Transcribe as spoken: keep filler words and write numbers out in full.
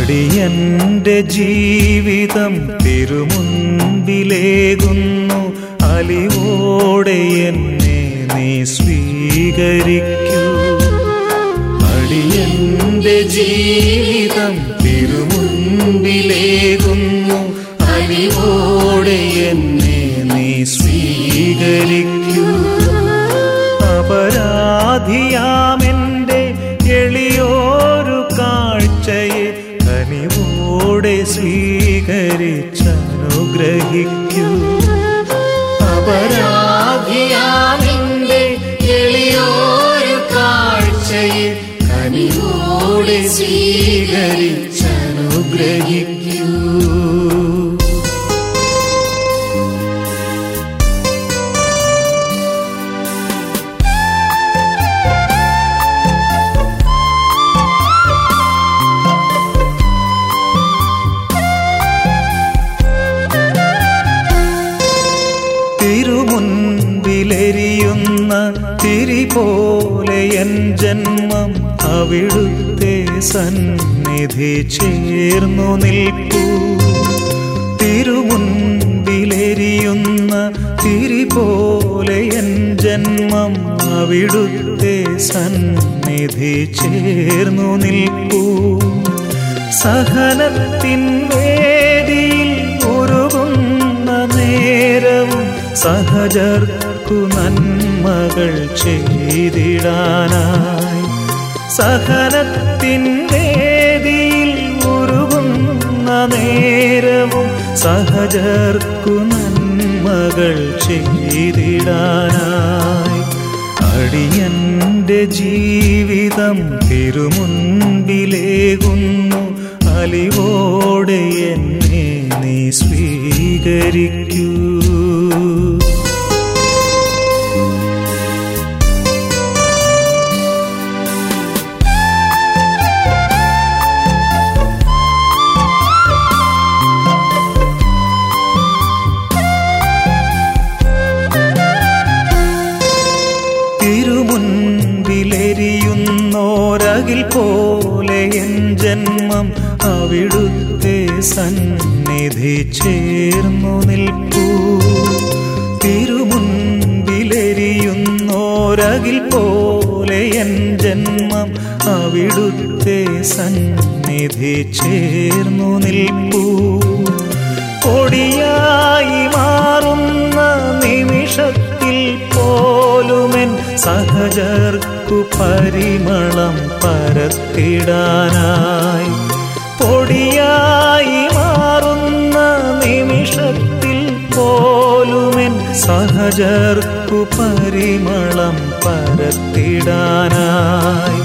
അടിയന്റെ ജീവിതം തിരുമുൻപിലേകുന്നു, അലിവോടെ എന്നെ നീ സ്വീകരിക്കൂ. അടിയന്റെ ജീവിതം തിരുമുൻപിലേകുന്നു, അലിവോടെ എന്നെ നീ സ്വീകരിക്കൂ. അപരാധിയാമെന്റെ എളിയോരു കാഴ്ചയെ കനിവോടെ സ്വീകരിച്ചനുഗ്രഹിക്കൂ. അപരാധിയാമെന്റെ എളിയോരു കാഴ്ചയെ കനിവോടെ സ്വീകരിച്ചനുഗ്രഹിക്കൂ. തിരുമുൻപിലെരിയുന്ന തിരി പോലെ എൻ ജന്മം അവിടുത്തെ സന്നിധി ചേർന്നു നിൽപ്പൂ. തിരുമുൻപിലെരിയുന്ന തിരി പോലെ എൻ ജന്മം അവിടുത്തെ സന്നിധി ചേർന്നു നിൽപ്പൂ. സഹനത്തിൻ വേദിയിൽ ഉരുകുന്ന നേരവും സഹജർക്കു നന്മകൾ ചെയ്തിടാനായി. സഹനത്തിൻ വേദിയിൽ ഉരുകുന്ന നേരവും സഹജർക്കു നന്മകൾ ചെയ്തിടാനായി. അടിയന്റെ ജീവിതം തിരുമുൻപിലേകുന്നു, അലിവോടെ എന്നെ നീ സ്വീകരിക്കൂ. തിരുമുൻപിലെരിയുന്നോരകിൽ പോലെ എൻ ജന്മം അവിടുത്തെ സന്നിധി ചേർന്നു നിൽപ്പൂ. തിരുമുൻപിലെരിയുന്നോരകിൽ പോലെ എൻ ജന്മം അവിടുത്തെ സന്നിധി ചേർന്നു നിൽപ്പൂ. പൊടിയായി മാറുന്ന നിമിഷത്തിൽ പോലുമെൻ സഹജർക്കു പരിമളം പരത്തിടാനായി. പൊടിയായി മാറുന്ന നിമിഷത്തിൽ പോലുമെൻ സഹജർക്കു പരിമളം പരത്തിടാനായി.